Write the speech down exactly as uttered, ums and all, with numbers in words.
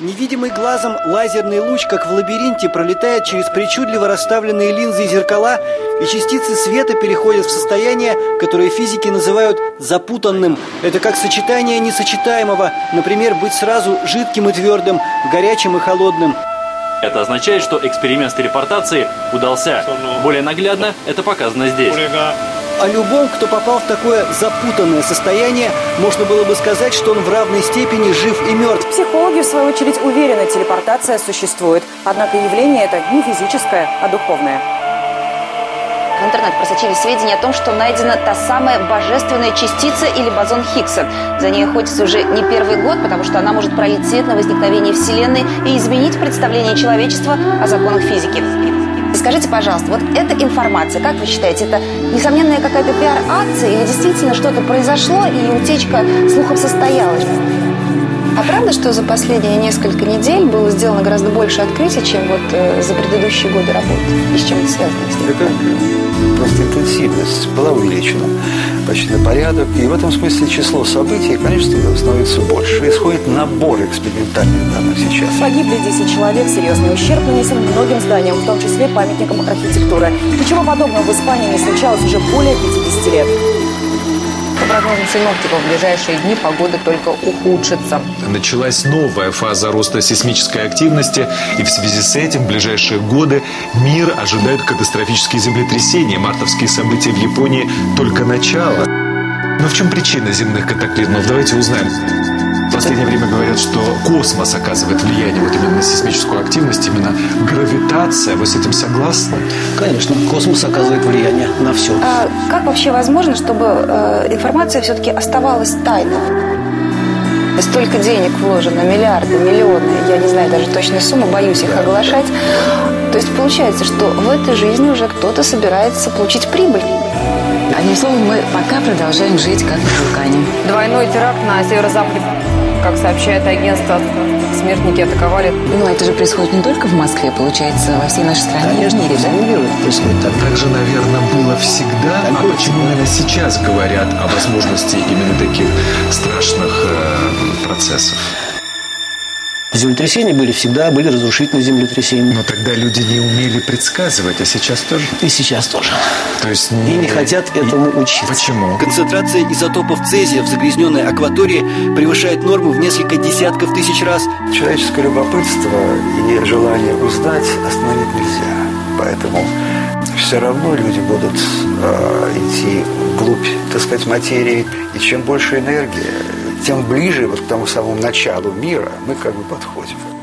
Невидимый глазом лазерный луч, как в лабиринте, пролетает через причудливо расставленные линзы и зеркала, и частицы света переходят в состояние, которое физики называют запутанным. Это как сочетание несочетаемого, например, быть сразу жидким и твердым, горячим и холодным. Это означает, что эксперимент с телепортацией удался. Более наглядно это показано здесь. О любом, кто попал в такое запутанное состояние, можно было бы сказать, что он в равной степени жив и мертв. Психологи, в свою очередь, уверены, телепортация существует. Однако явление это не физическое, а духовное. В интернет просочились сведения о том, что найдена та самая божественная частица или бозон Хиггса. За ней охотятся уже не первый год, потому что она может пролить свет на возникновение Вселенной и изменить представление человечества о законах физики. Скажите, пожалуйста, вот эта информация, как вы считаете, это несомненная какая-то пиар-акция или действительно что-то произошло и утечка слухов состоялась? А правда, что за последние несколько недель было сделано гораздо больше открытий, чем вот э, за предыдущие годы работы? И с чем это связано? Это просто интенсивность была увеличена почти на порядок. И в этом смысле число событий, конечно, становится больше. Происходит набор экспериментальных данных сейчас. Погибли десять человек, серьезный ущерб нанесен многим зданиям, в том числе памятникам архитектуры. Ничего подобного в Испании не случалось уже более пятидесяти лет. По прогнозам синоптиков, в ближайшие дни погода только ухудшится. Началась новая фаза роста сейсмической активности, и в связи с этим в ближайшие годы мир ожидают катастрофические землетрясения. Мартовские события в Японии – только начало. Но в чем причина земных катаклизмов? Давайте узнаем. В последнее время говорят, что космос оказывает влияние вот именно на сейсмическую активность, именно гравитация. Вы с этим согласны? Конечно, космос оказывает влияние на все. А как вообще возможно, чтобы э, информация все-таки оставалась тайной? Столько денег вложено, миллиарды, миллионы, я не знаю даже точной суммы, боюсь их оглашать. То есть получается, что в этой жизни уже кто-то собирается получить прибыль. Одним словом, мы пока продолжаем жить как на вулкане. Двойной теракт на северо-западе. Как сообщает агентство, смертники атаковали. Но это же происходит не только в Москве, получается, во всей нашей стране. Конечно, и в мире, да? мире происходит так. Так же, наверное, было всегда. Так а было почему всегда. именно сейчас говорят о возможности именно таких страшных э, процессов? Землетрясения были всегда, были разрушительные землетрясения. Но тогда люди не умели предсказывать, а сейчас тоже? И сейчас тоже. То есть И не хотят этому и... учиться. Почему? Концентрация изотопов цезия в загрязненной акватории превышает норму в несколько десятков тысяч раз. Человеческое любопытство и желание узнать остановить нельзя. Поэтому все равно люди будут э, идти вглубь, так сказать, материи. И чем больше энергии, тем ближе вот к тому самому началу мира мы как бы подходим.